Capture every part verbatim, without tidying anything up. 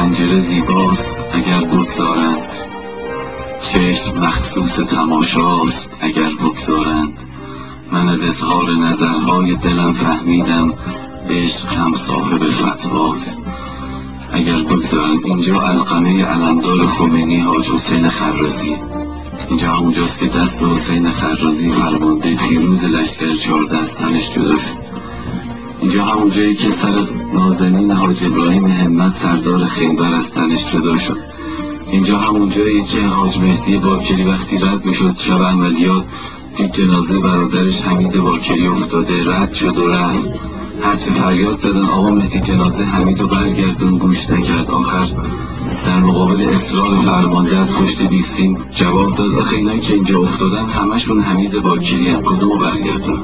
پنجره زیباست اگر بگذارند، چشم مخصوص تماشاست اگر بگذارند. من از اظهار نظرهای دلم فهمیدم عشق هم صاحب فتواست اگر بگذارند. اینجا علقمه علمدار خمینی حاج حسین خرازی، اینجا همونجاست که دست حسین خرازی فرمانده پیروز لشکر چهارده از تنش جدا شد. اینجا همون جایی که سر نازنین حاج ابراهیم همت سردار خیبر از تنش جدا شد. اینجا همون جایی که حاج مهدی باکری وقتی رد میشد شب عملیات دید جنازه برادرش حمید باکری افتاده، رد شد و رفت. هرچه فریاد زدن آقا مهدی جنازه حمید رو برگردون، گوش نکرد. آخر در مقابل اصرار فرمانده از پشت بیستیم جواب داد آخه اینایی که اینجا افتادن همشون حمید باکری هم، کدومو برگردون؟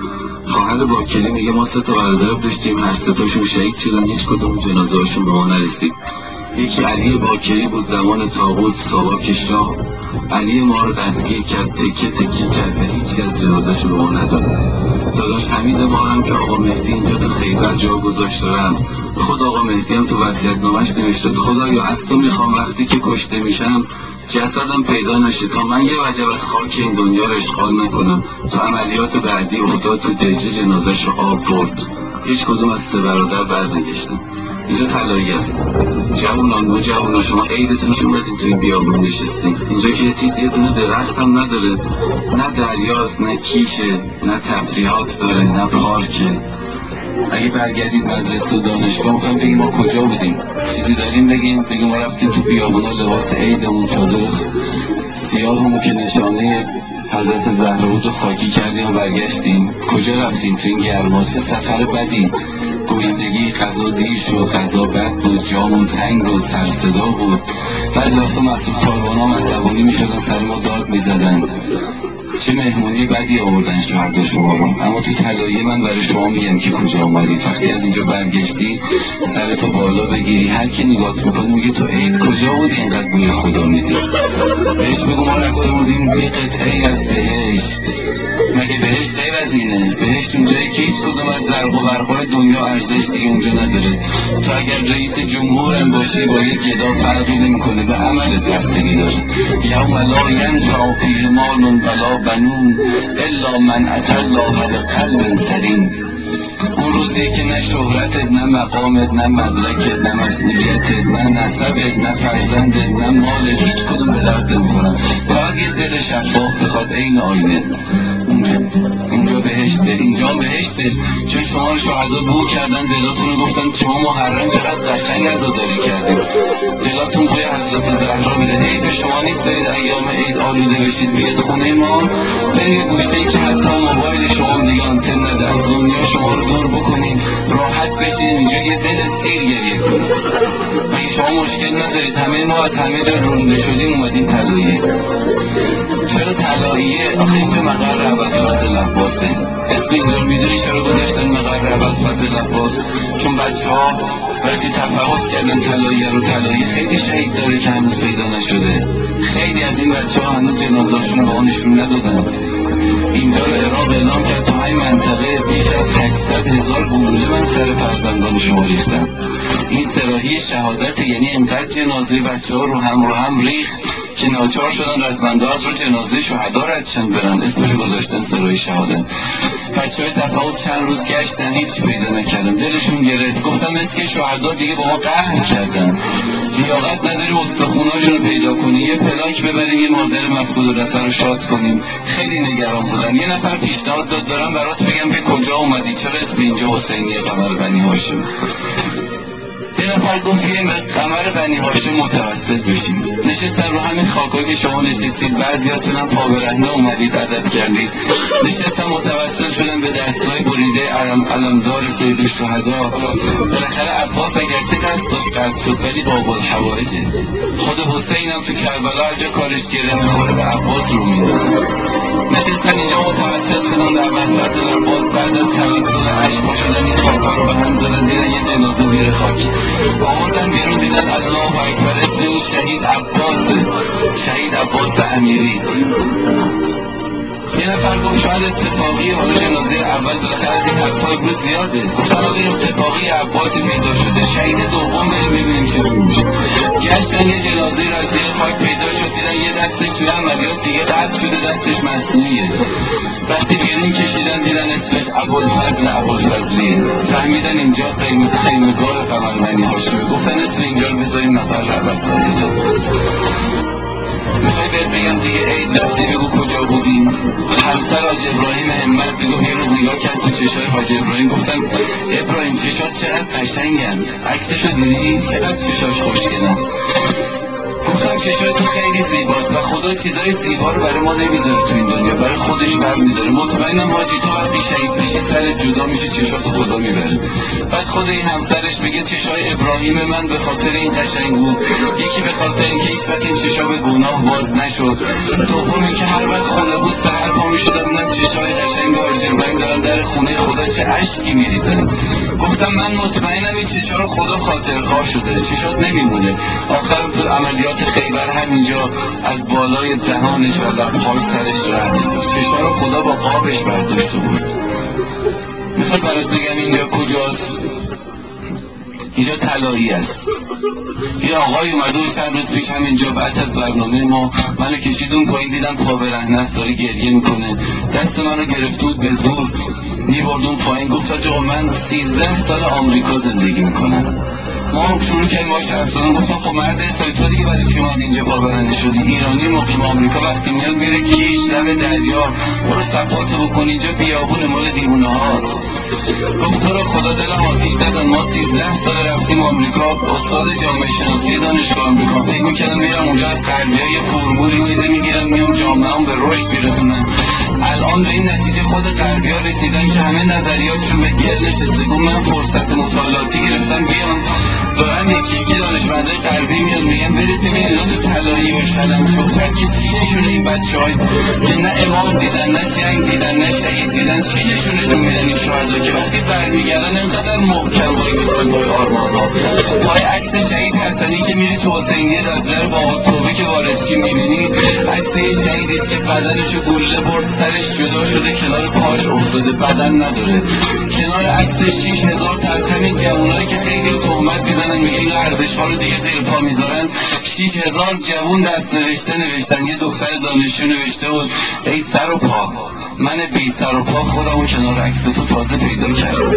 خواهر باکری میگه ما سه تا برادر داشتیم، هر سه تاشون شهید شدن، هیچ کدوم جنازه هاشون به ما نرسید. یکی علی باکری بود زمان طاغوت ساواک شاه، علی ما رو دستگیر کرد، تکه تکه کرد و هیچی از جنازه‌شون به ما نداد. داداش حمید ما هم که آقا مهدی اینجا تو خیبر جا گذاشت دارم، خود آقا مهدی هم تو وصیت‌نامه‌اش نوشته خدایا از تو میخوام وقتی که کشته میشم جسدم پیدا نشه تا من یه وجب از خاک این دنیا رو اشغال نکنم. تو عملیات بعدی افتاد تو دجله، جنازه‌ش رو آب برد، هیچ کدوم از سه برادر برنگشتن. اینجا طلایی است. جوانان و جوانان شما عیدتون که اومدین تو این بیابون نشستین، اینجا که یه دونه درخت هم نداره، نه دریاست نه کیشه نه تفریحات داره نه پارکه. اگه برگردید مدرسه و دانشگاه میخوایم بگیم ما کجا بودیم، چیزی داریم بگیم؟ بگیم ما رفتیم تو بیابونا لباس عیدمون چادر سیاهمون که نشانه حضرت زهرا بود رو خاکی کردیم و برگشتیم. کجا رفتیم تو این گرما؟ چه سفر بدی، گشتگی، غذا دیر شد، غذا بد بود، جامون تنگ و سرصدا بود. بعضی وقتا مسئول کاروان ها عصبانی میشدن سر ما داد میزدن، چه مهمونی بدی آوردن شهر شما رو. اما تو طلایی من برای شما میگم که کجا اومدی. وقتی از اینجا برگشتی سرتو بالا بگیری، هر کی نگات میکنه میگه تو عید کجا بودی اینقدر بوی خدا میدی. بهش بگو ما رفته بودیم یه قطعه از بهشت. مگه بهشت غیر از اینه؟ بهشت اونجایی که هیچ کدوم از زرق و برقای دنیا ارزش دیگه اونجا نداره. تو اگر رئیس جمهورم باشی با یک گدا فرقی نمیکنه، به عملت بستگی داره. یوم لا ینفع فیه مال ولا بنون الا من اتی الله بقلب سلیم. اون روزی که نه شهرتت نه مقامت نه مدرکت نه مسئولیتت نه نسبت نه فرزندت نه مالت هیچ کدوم به درد نمیخورن. فقط یه دل شفاف بخواد عین آینه. اونجا بهشته، اینجا بهشته. چون شما رو شهدا بو کردن، دلاتون رو گفتن شما محرم چقدر قشنگ عزاداری کردیم، دلاتون بوی حضرت زهرا میده. حیف شما نیست برید ایام عید آلوده بشید بیاد خونه ما، برید گوشه‌ای که حتی موبایل شما دیگه آنتن نده، از دنیا شما رو دور بکنید، راحت بشید اینجا یه دل سیر گریه کنید. مگه شما مشکل ندارید؟ همه ما از همه جا رونده شدیم اومدیم طلاییه. چرا طلاییه؟ آخه اینجا مقر ابوالفضل عباسه. اسم اینجا رو میدونی چرا گذاشتن مقر ابوالفضل عباس؟ چون بچه ها وقتی تفحص کردن طلاییه رو، طلایی خیلی شهید داره که هنوز پیدا نشده. خیلی از این بچه ها هنوز جنازه‌شون رو به نشون ندادن. اینجا رو عراق اعلام کرد تا همین منطقه بیش از هشتصد هزار گلوله من سر فرزندان شما ریختم. این سراحی شهادت، یعنی اینقدر جنازه بچه ها رو هم رو هم ریخت که ناچار شدن رزمندات رو جنازه شهدا ردشن برن، اسمش گذاشتن سراحی شهادت. بچه های تفاوض چند روز گشتن هیچ پیدا نکردن، دلشون گرفت، گفتن مثل که شهدا دیگه با ما قهر کردن، لیاقت نداری استخوناشون رو پیدا کنی، یه پلاک ببریم یه مادر مفقود الرسه رو شاد کنیم. خیلی نگران بودن. یه نفر پیشنهاد داد دارم برات بگم که کجا اومدی، چرا اسم اینجا حسینیه قمر بنی هاشم. یه نفر گفت بیایم به قمر بنی هاشم متوسل بشیم. نشستن رو همین خاکایی که شما نشستید، بعضیاتون هم پا برهنه اومدید عدد کردید، نشستن متوسل شدن به دستای بریده علم علمدار سید الشهدا. بالاخره عباس اگرچه دستاش قطع شد ولی باب الحوائجه. خود حسین هم تو کربلا هر جا کارش گره میخوره به عباس رو میندازه. نشستن اینجا متوسل شدن در ابوالفضل عباس، بعد از توسل اشک شدن این خاکا رو به هم زدن، دیدن یه جنازه زیر خاک آوردن بیرون، دیدن الله اکبر اسم این شهید عباس، شهید عباس امیری. یه نفر گفت شاید اتفاقی حالا جنازه اول بالاخره از این حرفا امروز زیاده. گفتن آقا این اتفاقی عباسی پیدا شده، شهید دوم بریم ببینیم چجوری میشه. گشتن یه جنازه را از زیر خاک پیدا شد، دیدن یه دستش توی عملیات دیگه قطع شده، دستش مصنوعیه. وقتی بیرون کشیدن دیدن اسمش ابوالفضل ابوالفضلیه. فهمیدن اینجا قیمت خیمه‌گاه قمرمنی هاشمه. گفتن اسم اینجا رو بذاریم نفر ربط فضل. میخوای بهت بگم دیگه عید رفتی بگو کجا بودیم؟ همسر حاج ابراهیم همت میگفت یه روز نگاه کرد تو چشای حاج ابراهیم، گفتم ابراهیم چشات چقدر قشنگن، عکسشو دیدی؟ چقدر چشاش خوشگلن. گفتم چشای تو خیلی زیباست و خدا چیزای زیبا رو برای ما نمیذاره تو این دنیا، برای خودش برمیذاره. مطمئنم حاجی تو وقتی شهید بشی سرت جدا میشه، چشاتو خدا میبره. بعد خود این همسرش میگه چشای ابراهیم من به خاطر این قشنگ بود، یکی به خاطر اینکه هیچ وقت این چشا به گناه باز نشد، دوم اینکه هر وقت خونه بود سحر پا میشدم من چشای قشنگ حاج ابراهیم دارن در خونه خدا چه اشکی میریزن. گفتم من مطمئنم این چشا رو خدا خاطرخواه شده، چشات نمیمونه. آخرم تو عملیات خیبر همینجا از بالای دهانش و لبهاش سرش رفت، چشا رو خدا با قابش برداشته بود. میخواد برات بگم اینجا کجاست؟ اینجا طلایی است. یه آقای اومده بود چند روز پیش همینجا بعد از برنامه ما، منو کشید اون پایین، دیدم تا برهنه است داره گریه میکنه، دست منو گرفت بود به زور میبرد اون پایین. گفت آقا من سیزده سال آمریکا زندگی میکنم. ما شروع کردیم باش حرف زدن. گفتم خب مرد اسلامی تو دیگه برای چی اومدی اینجا پا برنده شدی؟ ایرانی مقیم آمریکا وقتی میاد میره کیش لب دریا، برو صفاتو بکن، اینجا بیابون مال دیوونه هاست. گفت تو رو خدا دلم آتیش نزن، ما سیزده سال رفتیم آمریکا، استاد جامعه شناسی دانشگاه آمریکا، فکر میکردم میرم اونجا از غربی‌ها یه فرمولی چیزی میگیرم میام جامعه هم به رشد میرسونم. الان به این نتیجه خود غربی‌ها رسیدن که همه نظریاتشون به گل نشسته. گفت من فرصت مطالعاتی گرفتم بیام، دارن یکی یکی دانشمنده غربی میان میگن برید ببینید اینا تو طلایی و شلمچوختر که سینشون این بچه‌های که نه امام دیدن نه جنگ دیدن نه شهید دیدن، سینشونشون میدن این شهدا که وقتی برمیگردن انقدر محکم وای میستن پای آرمان‌ها. پای عکس شهید حسنی که میری تو حسینیه دادلر با توبه که وارد میبینی، عکس شهیدی است که بدنشو گوله برد، سرش جدا شده کنار پاش افتاده، بدن نداره. کنار عکسش شیش هزار تا از همین جوانایی که خیلی تهمت میزنن میگه این ارزش ها رو دیگه زیر پا میذارن، شیش هزار جوون دست نوشته نوشتن. یه دختر دانشجو نوشته بود ای سر و پا، من بی سر و پا خودمو کنار عکس تو تازه پیدا کردم.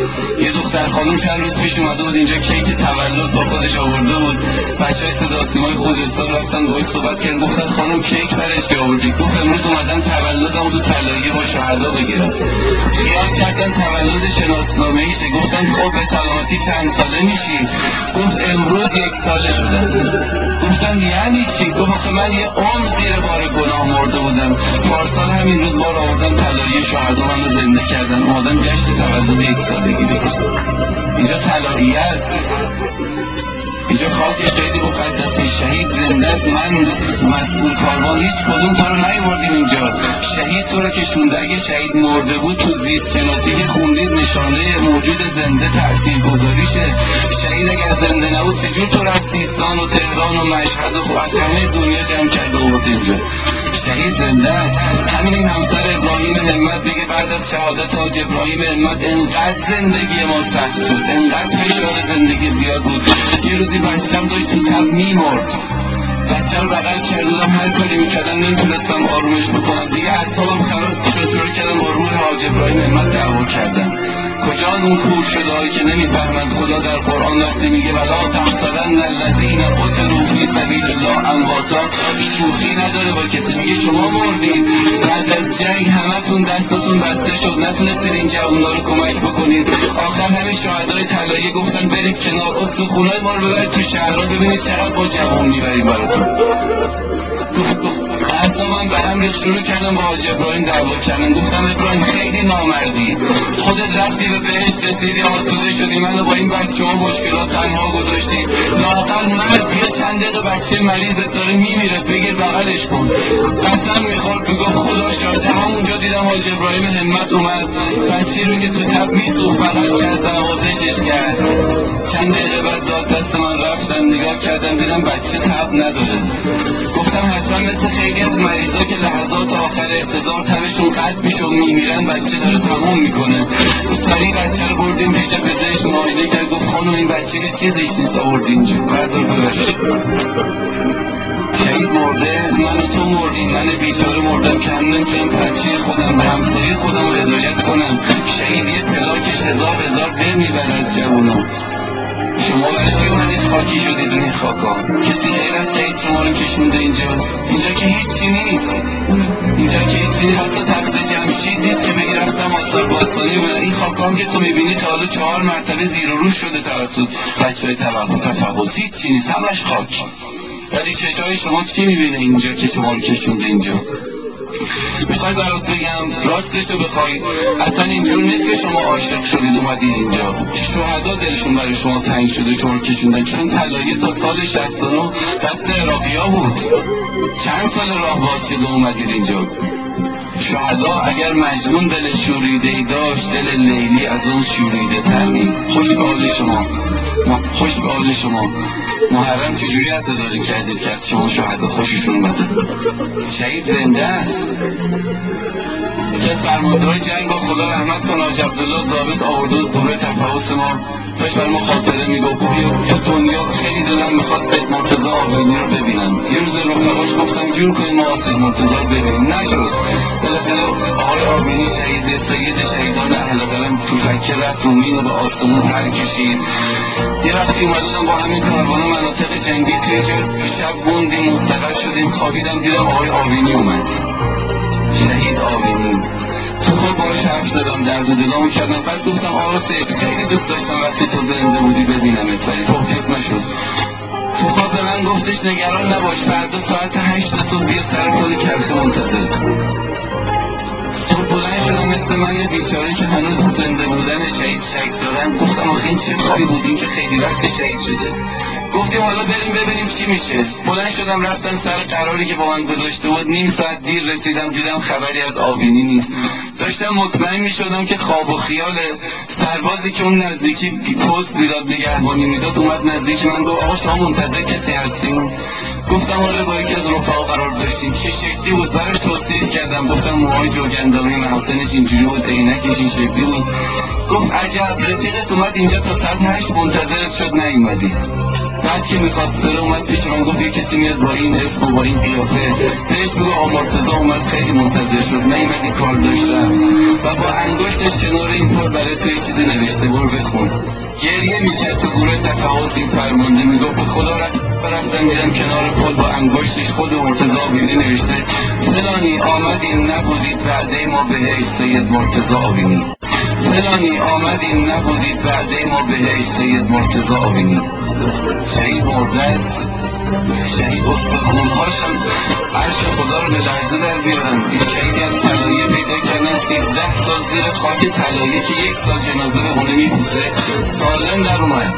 یه دختر خانم چند روز پیش اومده بود اینجا، کیک تولد با خودش آورده بود، بچهای صدا سیمای خوزستان رفتن باهاش صحبت کردن، گفتن خانم کیک برش که آوردی؟ گفت امروز اومدم تولدمو تو طلایه با شهدا بگیرم. خیال کردن تولد شناسنامه ایشه. گفتن خب به سلامتی چند ساله میشی؟ گفت امروز یک ساله شدم. گفتن یعنی چی؟ گفت آخه من یه عمر زیر بار گناه مرده بودم، پارسال همین روز بار آوردن طلایه شهدا منو زنده کردن، اومدن جشن تولد یک سالگی بگیرم. اینجا طلاییه است، اینجا خاکش خیلی مقدسه، شهید زنده است. من مسئول کاروان هیچ کدوم تو رو نیوردیم اینجا، شهید تو رو کشونده. اگه شهید مرده بود تو زیست شناسی که خوندید نشانه موجود زنده تأثیر گذاریشه. شهید اگر زنده نبود چجور تو رو از سیستان و تهران و مشهد و از همه دنیا جمع کرده بود اینجا؟ شهید زنده است. همین این همسر ابراهیم همت میگه بعد از شهادت حاج ابراهیم همت انقدر زندگی ما سخت شد، انقدر فشار زندگی زیاد بود، یه روزی بچه‌م داشت تو تب میمرد، بچه رو بغل کردم، هر کاری میکردم نمیتونستم آرومش بکنم، دیگه اعصابم خراب شد، شروع کردم با روح حاج ابراهیم همت دعوا کردن. کجا اون کور شده هایی که نمیفهمند خدا در قرآن وقتی میگه ولا تحسبن الذین قتلوا فی سبیل الله امواتا، شوخی نداره با کسی، میگه شما مردید بعد از جنگ همتون دستاتون بسته شد، نتونستید این جوونا رو کمک بکنید. آخر همین شهدای طلایه گفتن برید کنار، استخونای ما رو ببرید تو شهرها ببینید چقدر با جوون میبریم براتون. اعصابم به هم ریخت، شروع کردم با حاج ابراهیم دعوا کردن. گفتم ابراهیم خیلی نامردی، خودت رفتی به بهشت رسیدی آسوده شدی، منو با این بچه ها مشکلات تنها گذاشتی، لااقل مرد یه چند دقیقه بچه مریضت داره میمیره بگیر بغلش کن. قسم میخورد میگفت خدا شاهده، همونجا دیدم حاج ابراهیم همت اومد بچه رو که تو تب میسوخت بغل کرد نوازشش کرد. چند دقیقه بعد داد دست من، رفتم نگاه کردم دیدم بچه تب نداره. گفتم حتما مثل خیلی از مریضا که لحظات آخر احتضار تبشون قطع میشه و میمیرن بچه داره تموم میکنه. سریع بچه رو بردیم پیش پزشک، معاینه کرد، گفت خانم این بچه که چیزیش نیست، آوردی اینجا بردار ببرش. شهید مرده، من و تو مردیم، من بیچاره مردم که هم نمیتونم بچه خودم به همسایه خودم رو هدایت کنم. شهید یه پلاکش هزار هزار دل میبره از جوونا. شما برشی اومدید خاکی شدید این خاکا، کسی غیر از شهید شما رو کشونده اینجا؟ اینجا که هیچی نیست، اینجا که هیچی نیست، حتی تخت جمشید نیست که بگی رفتم آثار باستانی و این خاکا هم که تو میبینی تا حالا چهار مرتبه زیر و روش شده توسط بچه های تفحص، هیچی نیست، همش خاک. ولی چشای شما چی میبینه اینجا که شما رو کشونده اینجا؟ میخوای برات بگم راستش رو بخوای، اصلا اینجور نیست که شما عاشق شدید اومدید اینجا. شهدا دلشون برای شما تنگ شده شما رو کشوندن، چون طلایه تا سال شصت و نه دست عراقی‌ها بود. چند سال راه باز شده اومدید اینجا. شهدا اگر مجنون دل شوریده‌ای داشت، دل لیلی از اون شوریده تر بود. خوش به حال شما، خوش به حال شما. محرم چجوری عزاداری کردید که از شما شهدا خوششون اومده؟ شهید زنده است. که فرماندار جنگ با خدا رحمت کنه حاج عبدالله ضابط آورده بود دوره تفحص ما، داشت بر ما خاطره میگفت یا دنیا خیلی دلم میخواست سید مرتضی آبینی رو ببینم. یه روز به رفقاش گفتم جور کنیم ما سید مرتضی رو ببینیم، نشد. بالاخره آقای آبینی شهید سید شهیدان اهل قلم توفکه رفت رومین رو به آسمون پر کشید. یه وقتی اومدم با همین کاروان مناطق جنگی توی شب موندیم، مستقر شدیم، خوابیدم دیدم آقای آبینی اومد، شهید آبینی. تو خواب باش حرف زدم، درد و دلامو کردم، بعد گفتم آقا سید خیلی دوست داشتم وقتی تو زنده بودی ببینمت، ولی توفیق نشد. تو خواب به من گفتش نگران نباش، فردا ساعت هشت صبح بیا سر پل چرخ منتظرت. صبح بلند شدم مثل من یه بیچاره که هنوز زنده بودن شهید شک دارم، گفتم آخه این چه خوابی بود، این که خیلی وقت شهید شده. گفتیم حالا بریم ببینیم چی میشه. بلند شدم رفتم سر قراری که با من گذاشته بود، نیم ساعت دیر رسیدم، دیدم خبری از آبینی نیست. داشتم مطمئن میشدم که خواب و خیاله. سربازی که اون نزدیکی پست میداد نگهبانی میداد اومد نزدیک من گفت آقا شما منتظر کسی هستین؟ گفتم آره با یکی از رفقا قرار داشتیم. چه شکلی بود براش توصیف کردم، گفتم موهای جوگندمی محاسنش اینجوری بود، عینکش این شکلی بود. گفت عجب رفیقت اومد اینجا تا ساعت هشت منتظرت شد نیومدی. بعد که میخواست بره اومد پیش من گفت یه کسی میاد با این اسم و با این قیافه، بهش بگو آقا مرتضی اومد خیلی منتظر شد نیومدی کار داشتم. و با انگشتش کنار این پل برای توی چیزی نوشته، برو بخون. گریه میکرد تو گروه تفحص این فرمانده، میگفت به خدا رفتم دیدم کنار پل با انگشتش خود مرتضی آبینی نوشته فلانی آمدیم نبودید وعده ما بهش سید مرتضی آبینی، فلانی آمدیم نبودید وعده ما بهش سید مرتضی آبینی. شهید مرده است، شهید استخونهاشم عرش خدا رو به لرزه در بیارن. این شهیدی از طلایه پیدا کردن سیزده سال زیر خاک طلایه که یک سال جنازه به خونه میپوسه سالم در اومد.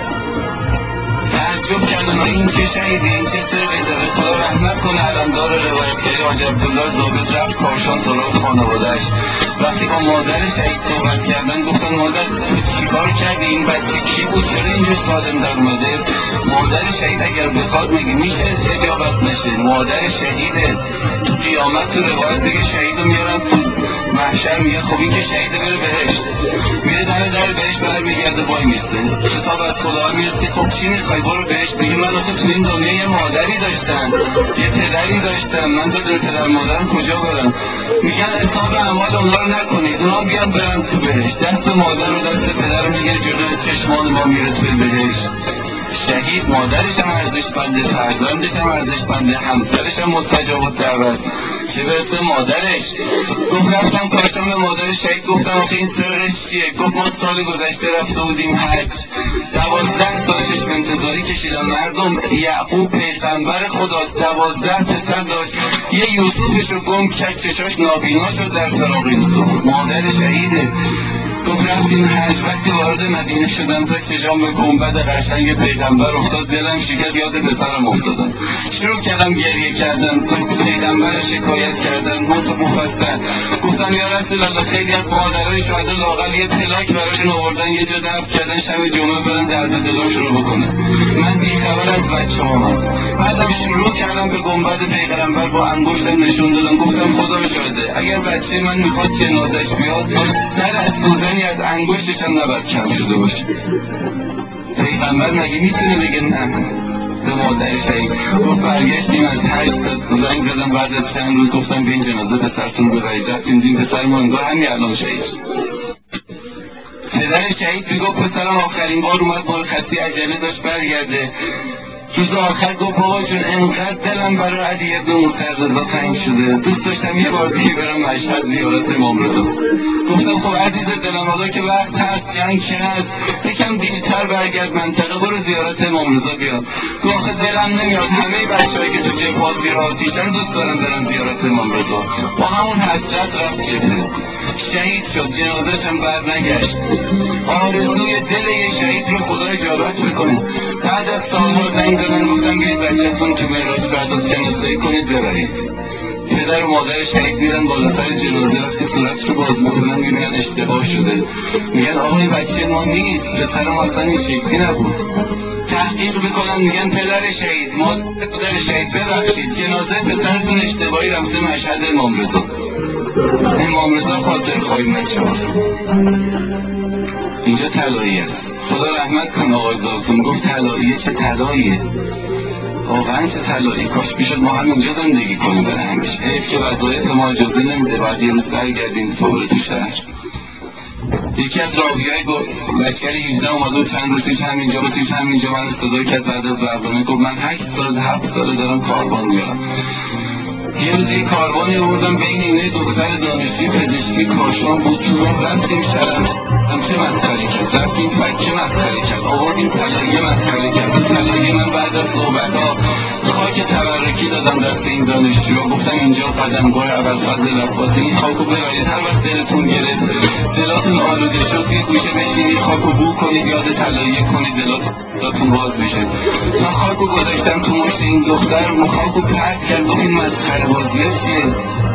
تعجب کردن این که شهیدی، این چه سرقی داره، خدا رحمت کنه علمدار روایتگری حاج عبدالله ضابط رفت کاشان سراغ خانواده‌اش. وقتی با مادر شهید صحبت کردن گفتن مادر چیکار کردی، این بچه کی بود، چرا اینجور سالم در اومده؟ مادر شهید اگر بخواد مگه میشه اجابت نشه؟ مادر شهیده. تو قیامت تو روایت بگه شهیدو میارن تو محشر، میگه خب این که شهیده بره بهشت، میره در در بهشت برمیگرده وای میسته، خطاب از خدا میرسی خب چی میخوای برو بهشت. میگه من آخه تو این دنیا یه مادری داشتم یه پدری داشتم، من بدون پدر مادرم کجا برم؟ میگن حساب اعمال اونا رو نکنید، اونا بیان برن تو بهشت، دست مادر و دست پدر رو میگیره جلوی چشمان ما میره توی بهشت. شهید مادرش هم ارزشمنده، فرزندش هم ارزشمنده، همسرش هم مستجاب الدعوت، چه برسه مادرش. گفت رفتم کاشان به مادر شهید گفتم آخه این سرش چیه؟ گفت ما سال گذشته رفته بودیم حج، دوازده سال چشم انتظاری کشیدم. مردم یعقوب پیغمبر خداست، دوازده پسر داشت، یه یوسفش رو گم کرد چشاش نابینا شد در فراق یوسف. مادر شهیده. گفت رفتیم حج. وقتی وارد مدینه شدم تا چشام به گنبد قشنگ پیغمبر افتاد، دلم شکست، یاد پسرم افتادم. شروع کردم گریه کردم، به پیغمبر شکایت کردم مفصل. گفتم یا رسول الله، خیلی از مادرای شهدا لااقل یه پلاک براشون آوردن، یه جا دفن کردن، شب جمعه برن درد دلاشون رو بکنن. من بیخبر از بچه‌هامم. بعدم شروع کردم به گنبد پیغمبر با انگشتم نشون دادم. گفتم خدا شاهده، اگر بچه من میخواد جنازش بیاد، سر از سوزنی از انگشتش هم نباید کم شده باشه. پیغمبر مگه میتونه بگه نه به مادر شهید؟ گفت برگشتیم از هشت تا زنگ زدم بعد از چند روز، گفتم به این جنازه پسرتون رو ببرید. رفتیم دیم پسر ما انگار همین الان شهید. پدر شهید میگفت پسرم آخرین بار اومد مرخصی، عجله داشت برگرده. روز آخر گفت بابا جون انقدر دلم برای علی ابن موسی رضا تنگ شده، دوست داشتم یه بار دیگه برم مشهد زیارت امام رضا. گفتم خب عزیز دلم، حالا که وقت هست، جنگ که هست، یکم دیرتر برگرد منطقه، برو زیارت امام رضا بیا. گفت آخه دلم نمیاد، همه بچه‌هایی که تو جبهه زیر آتیشن دوست دارم برن زیارت امام رضا. با همون حسرت رفت جبهه، شهید شد، جنازه‌ش هم برنگشت. آرزوی دل یه شهید رو خدا اجابت میکنه. بعد از سالها زنگ زدن گفتم بیاید بچه‌تون تو معراج فردوس شناسایی کنید ببرید. پدر و مادر شهید میرن بالا سر جنازه، وقتی صورتش رو باز میکنن میبینن اشتباه شده. میگن آقا این بچه ما نیست، پسر ما اصلا این شکلی نبود. تحقیق میکنن، میگن پدر شهید، مادر شهید، ببخشید جنازه پسرتون اشتباهی رفته مشهد امام رضا. امام رضا خاطر خواهی مشهاست. اینجا طلایی است. خدا رحمت کنه آقای زادتون، گفت طلاییه، چه طلاییه، واقعا چه طلایی، کاش میشد ما هم اینجا زندگی کنیم برای همیشه. حیف که وظایف ما اجازه نمیده بعد یه روز برگردیم دوباره تو شهر. یکی از راویای لشکر هجده اومده و چند روز پیش همینجا و پیش همینجا من صدا کرد بعد از برنامه، گفت من هشت سال هفت ساله دارم کاروان میارم. یه روز یه کاروانی آوردم بین اینه دختر دانشجوی پزشکی کاشان بود، تو راه رفتیم شرم چه مسخره کرد، رفتیم فکه مسخره کرد، آوردیم طلاییه مسخره کرد. این طلاییه من بعد از صحبت ها خاک تبرکی دادم دست این دانشجو، گفتم اینجا قدمگاه ابوالفضل عباسی، این خاکو ببرید، هر وقت دلتون گرفت، دلاتون آلوده شد، یه گوشه بشینید خاکو بو کنید، یاد طلاییه کنید، دلاتون باز بشه. تا خاکو گذاشتم تو مشت این دختر، اون خاکو پرت کرد، گفت این مسخره بازی ها چیه؟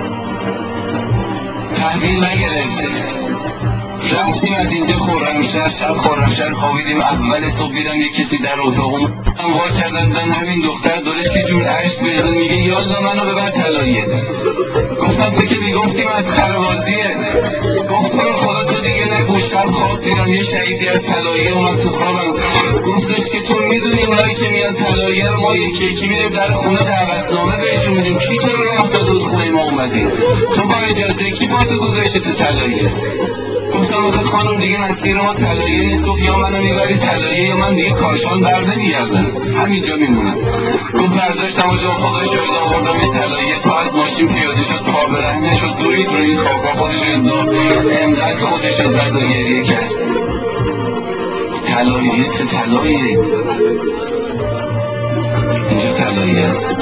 تحویل نگرفت. رفتیم از اینجا خرمشهر، شب خرمشهر خوابیدیم، اول صبح دیدم یه کسی در اتاقم وا کردن، دن همین دختر داره چه جور عشق بریزه، میگه یالا منو ببر طلاییه. گفتم تو که میگفتی مسخره بازیه. گفت تو رو خدا تو دیگه نگو، شب خواب دیدم یه شهیدی از طلاییه اومد تو خوابم، گفتش که تو میدونی اونایی که میان طلاییه رو ما یکی یکی میریم در خونه دعوتنامه بهشون میدیم، کی تو رو راه داده بود خونه ما اومدی؟ تو با اجازه کی با تو گذاشته تو طلاییه؟ گفتم آخه خانم دیگه مسیر ما طلاییه نیست. گفت یا منو میبری طلاییه یا من دیگه کاشان بر نمیگردم، همینجا میمونم. گفت برداشتم و جا خدا شاید آوردمش طلاییه، تا از ماشین پیاده شد پا برهنه شد، دوید روی این خاکا خودش انداخت، انقدر خودش رو زد و گریه کرد. طلاییه، چه طلاییه، اینجا طلاییه است.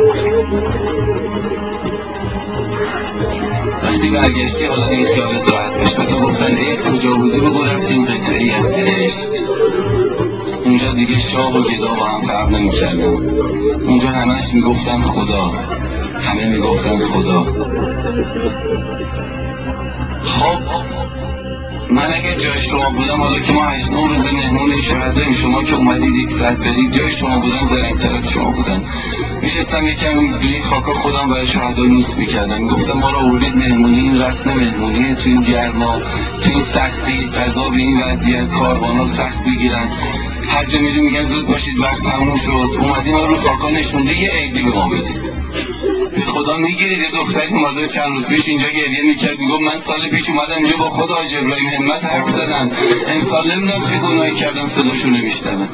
وقتی برگشتی حالا دیگه خیالت راحت بشه، به تو گفتن عید کجا بودی، بگو رفتیم قطعه ای از بهشت. اونجا دیگه شاه و گدا با هم فرق نمی‌کردن، اونجا همش میگفتن خدا، همه میگفتن خدا. خب من اگه جای شما بودم، حالا که ما هشت نه روز مهمون شهرداریم، شما که اومدید یک ساعت برید، جای شما بودم زرنگ‌تر از شما بودم، میشستم یکم توی خاکا خودم برای شهدا نیست میکردم، میگفتم ما را آوردید مهمونی، این رسم مهمونیه، تو این گرما، تو این سختی، غذا به این وضعیت، کاروانا سخت بگیرن، هر جا میریم میگن زود باشید وقت تموم شد، اومدیم ما رو خاکا نشونده یه عیدی به ما بدید. به خدا میگیرید یه دختری اومده چند روز پیش اینجا گریه میکرد، میگفت من سال پیش اومدم اینجا با خود حاج ابراهیم همت حرف زدم، امسال نمیدونم چه گناهی کردم صداشو نمیشنوم.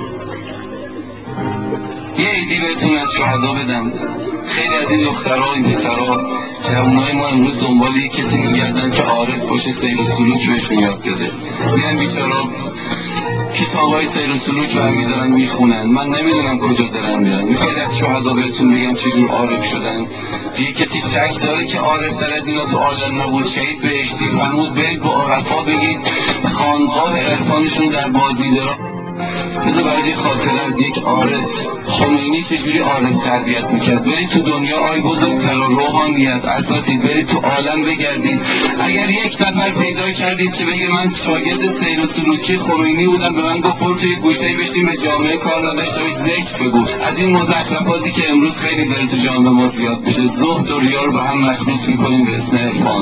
یه عیدی بهتون از شهدا بدم. خیلی از این دخترها، این پسرها، جوانای ما امروز دنبال یه کسی میگردن که عارف باشه، سیر و سلوک بهشون یاد بده. میگن بیچارا کتابای سیر و سلوک برمیدارن میخونن، من نمیدونم کجا دارن میرن. میخواید از شهدا بهتون بگم چجور عارف شدن؟ دیگه کسی شک داره که عارف تر از اینا تو عالم نبود؟ شهید بهشتی فرمود برید با عرفا بگید خانقاه عرفانشون در بازی داره. بذار برای یه خاطره از یک عارف، خمینی چجوری عارف تربیت میکرد. برید تو دنیا آی بزرگتر و روحانیت اساتید، برید تو عالم بگردید، اگر یک نفر پیدا کردید که بگه من شاگرد سیر و سلوکی خمینی بودم، به من گفت برو توی گوشه بشین به جامعه کار نداشته باش ذکر بگو. از این مزخرفاتی که امروز خیلی داره تو جامعه ما زیاد میشه، زهد و ریا رو به هم مخلوط میکنیم به اسم عرفان.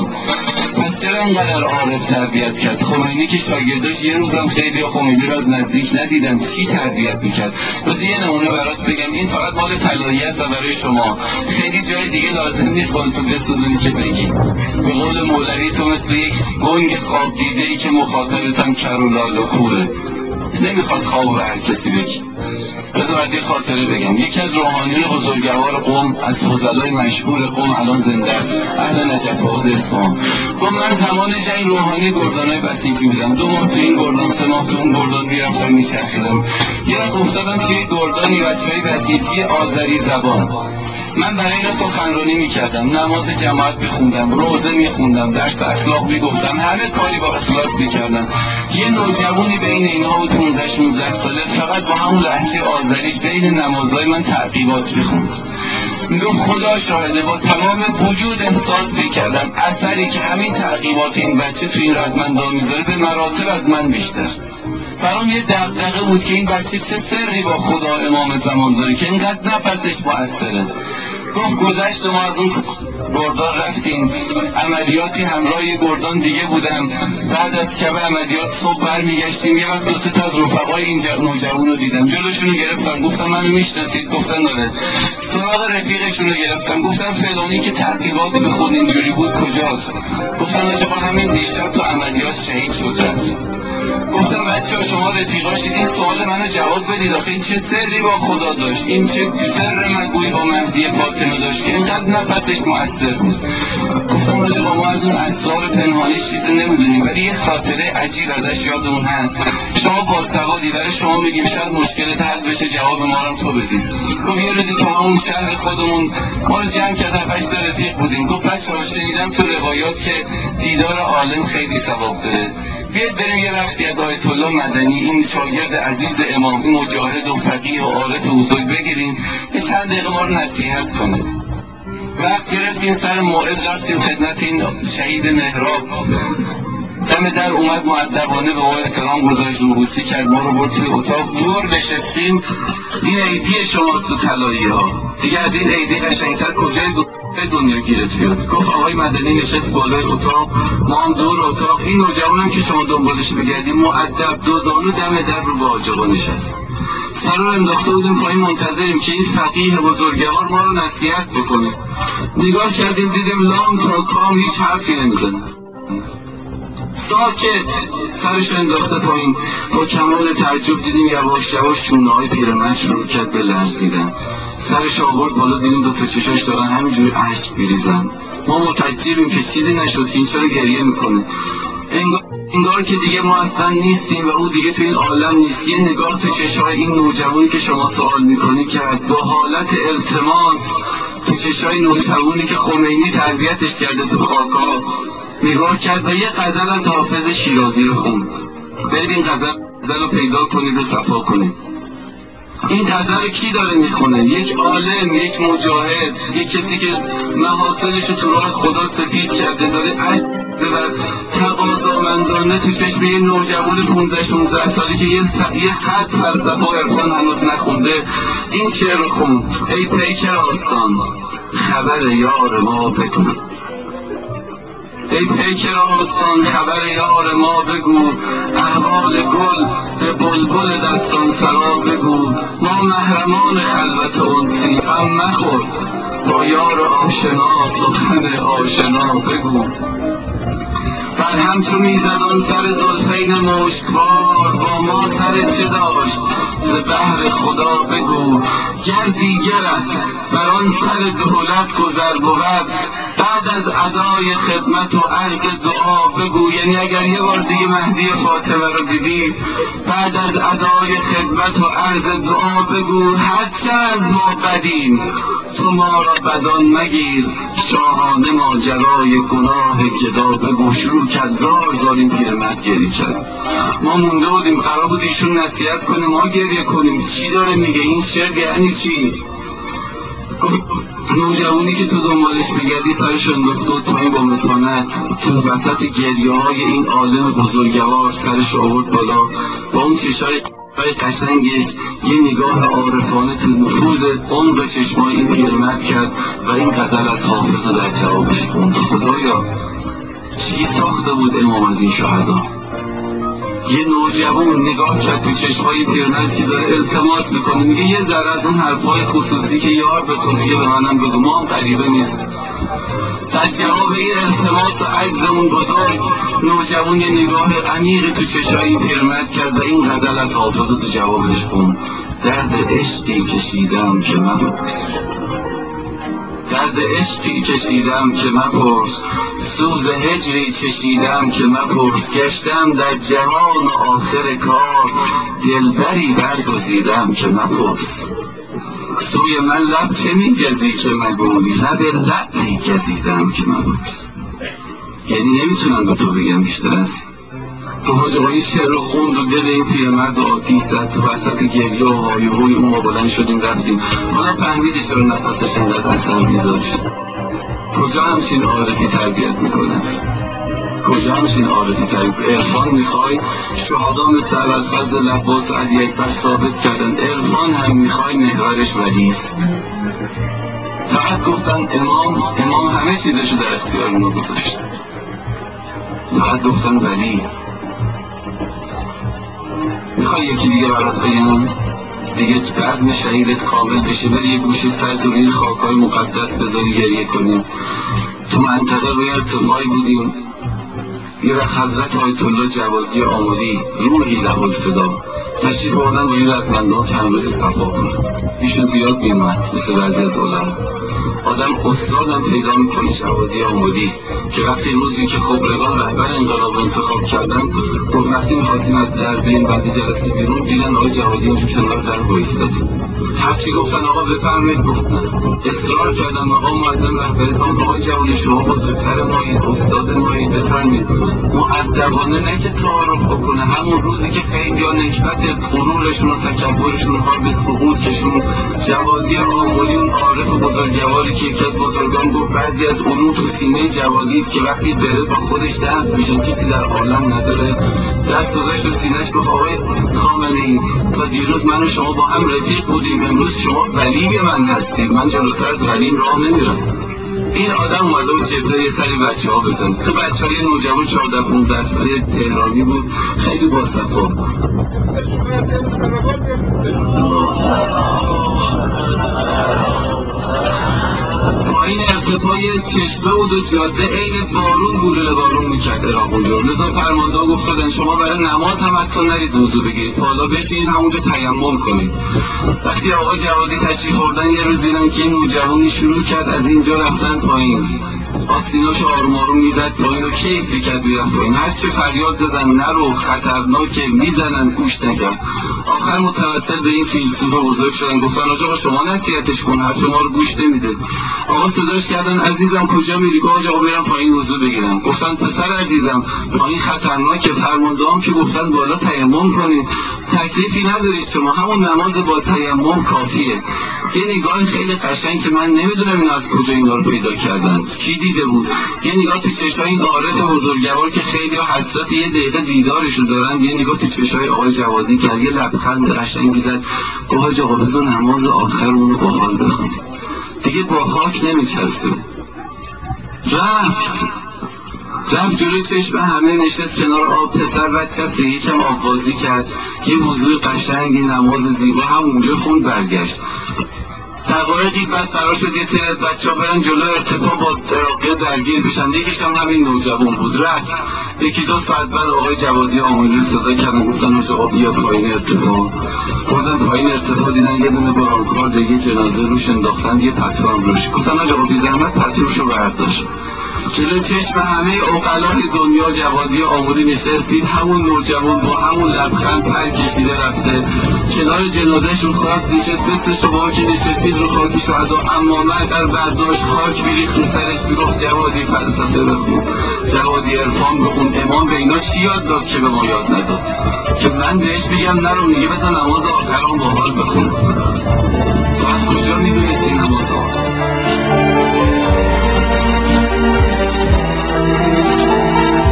پس چرا اینقدر عارف تربیت کرد؟ خمینی که شاگرداش یه روزم خیلی خمینی رو از نزدیک ندیدن، چی تربیت میکرد؟ بس یه نمونه برات بگم، این فقط مال طلایی است و برای شما، خیلی جای دیگه لازم نیست با تو بسوزونی که بگی. به قول مولوی تو مثل یک گنگ خواب دیده ای که مخاطبتم کر و لال و کوره، نمیخواد خواب به هر کسی بگی. بذار یه خاطره بگم. یکی از روحانیون بزرگوار قم، از فضلای مشهور قم الان زنده است، اهل نجف آباد اصفهان، گفت من زمان جنگ روحانی گردانای بسیجی بودم، دو ماه تو این گردان سه ماه تو اون گردان میرفتم میچرخیدم. یه وقت افتادم توی گردانی بچهای بسیجی آذری زبان، من برای اینا سخنرانی میکردم، نماز جماعت میخوندم، روزه میخوندم، درس اخلاق میگفتم، همه کاری با اخلاص میکردم. یه نوجوانی بین اینها بود پانزده شانزده ساله، فقط با همون لهجه آذریش بین نمازهای من تعقیبات میخوند. میگفت خدا شاهده با تمام وجود احساس میکردم اثری که همین تعقیبات این بچه تو این رزمندان میذاره به مراتب از من بیشتر. برام یه دغدغه بود که این بچه چه سری با خدا امام زمان داره که اینقدر نفسش مؤثره. گفت گذشت ما از اون گردان رفتیم، عملیاتی همراه یه گردان دیگه بودم، بعد از شب عملیات صبح برمیگشتیم، یه وقت دو سه تا از رفقای این نوجوان رو دیدم، جلوشون رو گرفتم، گفتم منو میشناسید؟ گفتن آره. سراغ رفیقشون رو گرفتم، گفتم فلانی که تعقیبات بخون اینجوری بود کجاست؟ گفتن آقا همین دیشب تو عملیات شهید شد. گفتم بچه‌ها شما رفیقاشید، این سوال منو جواب بدید، آخه این چه سری با خدا داشت؟ این چه سر مگویی با مهدی فاطمه داشت که اینقدر نفسش مؤثر بود؟ گفتم آقا ما از اون اسرار پنهانی چیزی نمیدونیم، ولی یه خاطره عجیب ازش یادمون هست. شما با سوادی، برای شما میگیم شاید مشکلت حل بشه، جواب ما رو تو بدید. گفت یه روزی تو همون شهر خودمون ما رو جمع کردن، هشت تا رفیق بودیم، گفت بچه‌ها شنیدم تو روایات که دیدار عالم خیلی ثواب داره، بیاید بریم یه وقتی از آیت الله مدنی، این شاگرد عزیز امام، این مجاهد و فقیه و عارف بزرگ بگیریم یه چند دقیقه ما رو نصیحت کنه. وقت گرفتیم سر موعد رفتیم خدمت این شهید محراب، دم در اومد مؤدبانه به ما احترام گذاشت، روبوسی کرد، ما رو برد توی اتاق، دور نشستیم. این عیدی شماست تو طلایی ها، دیگه از این عیدی قشنگتر کجای دنیا گیرت بیاد. گفت آقای مدنی نشست بالای اتاق، ما هم دور اتاق، این نوجوانم که شما دنبالش بگردیم مؤدب دو زانو دم در رو با آجاقا نشست. سر رو انداخته بودیم پایین منتظریم که این فقیه بزرگوار ما رو نصیحت بکنه. نگاه کردیم دیدیم لام تا کام هیچ حرفی نمیزنه، ساکت، سرش انداخته پایین. با کمال تعجب دیدیم یواش یواش چونه های پیرمرد شروع کرد به لرزیدن، سرش آورد بالا، دیدیم دو تا چشاش دارن همینجوری اشک میریزن. ما متعجبیم که چیزی نشد که این چرا گریه میکنه. انگار انگار که دیگه ما اصلا نیستیم و او دیگه تو این عالم نیست. یه نگاه تو چشای این نوجوانی که شما سوال میکنی کرد، با حالت التماس تو چشای نوجوانی که خمینی تربیتش کرده تو خاکا نگاه کرد و یه غزل از حافظ شیرازی رو خوند. برید این غزل رو پیدا کنید و صفا کنید. این غزل رو کی داره میخونه؟ یک عالم، یک مجاهد، یک کسی که محاسنش رو تو راه خدا سپید کرده، داره عجز و تقاضامندانه تو چشم یه نوجوان پانزده شانزده سالی که یه, س... یه خط فلسفه و عرفان هنوز نخونده این شعر رو خوند. ای پیکر آستان خبر یار ما بگو، ای پیکر آستان خبر یار ما بگو، احوال گل به بلبل دستان سرا بگو، ما محرمان خلوت انسی غم مخور، با یار آشنا سخن آشنا بگو. در هم چو میزدان سر زلفین مشکبار، با ما سر چه داشت ز بهر خدا بگو. گر دیگرت بر آن سر دولت گذر بود، بعد از ادای خدمت و عرض دعا بگو. یعنی اگر یه بار دیگه مهدی فاطمه رو دیدی، بعد از ادای خدمت و عرض دعا بگو. هرچند ما بدیم تو ما را بدان مگیر، شاهانه ماجرای گناه گدا بگو. شروع کرد زار زار این پیرمرد گریه کرد. ما مونده بودیم قرار بود ایشون نصیحت کنه، ما گریه کنیم. چی داره میگه این شعر؟ یعنی چی؟ نوجوانی که تو دنبالش میگردی سرش انداخته بود پایین با متانت، تو وسط گریه های این عالم بزرگوار سرش آورد بالا، با اون چشای قشنگش یه نگاه عارفانه تو نفوذ عمق چشمای این پیرمرد کرد و این غزل از حافظ در جوابش خوند. خدایا چی ساخته بود امام از این شهدا؟ یه نوجوان نگاه کرد تو چشمای پیرمرد که داره التماس میکنه، میگه یه ذره از اون حرفای خصوصی که یار به تو میگه به منم بگو، ما هم غریبه نیست. در جواب این التماس و عجز اون بزرگ، نوجوان یه نگاه عمیقی تو چشمای این پیرمرد کرد و این غزل از حافظ تو جوابش خوند. درد عشقی کشیدم که مپرس، درد عشقی کشیدم که مپرس، سوز هجری چشیدم که مپرس. گشتم در جهان و آخر کار، دلبری برگزیدم که مپرس. سوی من لب چه میگزی که مگوی، لب لعلی گزیدم که مپرس. یعنی نمیتونم به تو بگم بیشتر از تو. حاج آقای شعر رو خوند و دل این پیرمرد آتیش زد. تو وسط گریه و های و هوی اون ما بلند شدیم رفتیم. حالا فهمیدی چرا نفسش اینقدر اثر میذاشت؟ کجا همچین عارفی تربیت میکنه؟ کجا همچین عارفی تربیت؟ عرفان میخوای؟ شهدا مثل ابوالفضل عباس علی اکبر ثابت کردن عرفان هم میخوای محورش ولیست. فقط گفتن امام، امام همه چیزشو در اختیار اونا گذاشت. فقط گفتن ولی. میخوای یکی دیگه برات بگم؟ دیگه عزم شهیدت کامل بشه، بری یه گوشی سر تو روی خاکای مقدس بذاری گریه کنیم. تو منطقه روی ارتفاعی بودیم، یه وقت حضرت آیت الله جوادی آملی روحی له الفدا تشریف آوردن با این رزمندان چند روز صفا کنن. ایشون زیاد میومد مثل بعضی از علما. آدم استادم پیدا میکنه جوادی آملی که وقتی روزی که خبرگان رهبر انقلاب انتخاب کردن، گفت وقتی میخواستیم از در بریم بعد جلسه بیرون، دیدن آقای جوادی اینجا کنار در بایستاد. هرچی گفتن آقا بفرمایید گفت نه. اصرار کردن مقام معظم رهبریتان آقای جوادی شما بزرگتر مایید، استاد مایید، بفرمایید. مؤدبانه نه که تعارف بکنه، همون روزی که خیلی ها نکبت غرورشون و تکبرشون ها به سقوط کشون، جوادی آملی اون عارف بزرگواری که یکی از بزرگان گفت بعضی از علوم تو سینه جوادی است که وقتی بره با خودش دفع میشن، کسی در عالم نداره. دست گذاشت تو سینه‌اش گفت آقای خامنه‌ای تا دیروز من و شما با هم رفیق بودیم، امروز شما ولی من هستید، من جلوتر از ولیم راه نمیرم. این آدم اومده و جبهه یه سری بچه ها بزن. تو بچه های نوجوان چهارده پانزده ساله تهرانی بود، خیلی باصفا. پایین ارتفاع چشمه بود و جاده عین بارون گلوله بارون میکرد عراق اونجا. لذا فرمانده ها گفتادن شما برای نماز هم حتی نرید وضو بگیرید، حالا بشینید همونجا تیمم کنید. وقتی آقا جوادی تشریف آوردن یه روز دیدن که این نوجوانی شروع کرد از اینجا رفتن پایین، آستیناشو آروم آروم میزد پایین و کیف میکرد میرفت پایین. هر چه فریاد زدن نرو خطرناکه میزنن گوش نکرد. آخر متوسل به این فیلسوف بزرگ شدن، گفتن آقا شما نصیحتش کن، حرف ما رو گوش نمیده. آقا صداش کردن عزیزم کجا میری؟ گفت آقا میرم پایین وضو بگیرم. گفتن پسر عزیزم پایین خطرناکه، فرماندهام که گفتن بالا تیمم کنید، تکلیفی ندارید شما، همون نماز با تیمم کافیه. یه نگاه خیلی قشنگ که من نمیدونم این از کجا اینا رو پیدا کردن، کی دیده بود. یه نگاه تو چشای این عارف بزرگوار که خیلی حسرت یه دقیقه دیدارشو دارن، یه نگاه تو چشای آقای جوادی کرد، یه لبخند قشنگی زد، گفت حاج آقا بذار نماز آخرمون رو با حال بخونیم، دیگه با خاک نمیچسبه. رفت رفت جلوی چشم همه نشست کنار آب، پسر بچه هست یکم آب بازی کرد، یه وضوع قشنگی نماز زیبا همونجا خوند، برگشت. دقایقی بعد قرار شد یه سری از بچه‌ها برن جلو ارتفاع با ترقه درگیر بشن، یکیش هم همین نوجوان بود. رفت یکی دو ساعت بعد آقای جوادی آموزی رو صدا کردن، گفتن آقا بیا پایین ارتفاع. بردن پایین ارتفاع، دیدن یه دونه برانکارد یه جنازه روش انداختن، یه پتو هم روش. گفتن آقا بی زحمت پتوشو برداشت. جلو چشم همه عقلای دنیا جوادی آموری نشستید، همون نوجوان با همون لبخند پر کشیده رفته کنار جنازهش رو خاک نشست، مثل شما که نشستید رو خاک شهدا، اما نظر برداشت خاک میریخت رو سرش، میگفت جوادی فلسفه بخون، جوادی عرفان بخون. امام به اینا چی یاد داد که به ما یاد نداد؟ که من بهش بگم نرو، میگه بزن نماز آخرام با حال بخون. تو از کجا میدونستی نماز آخر؟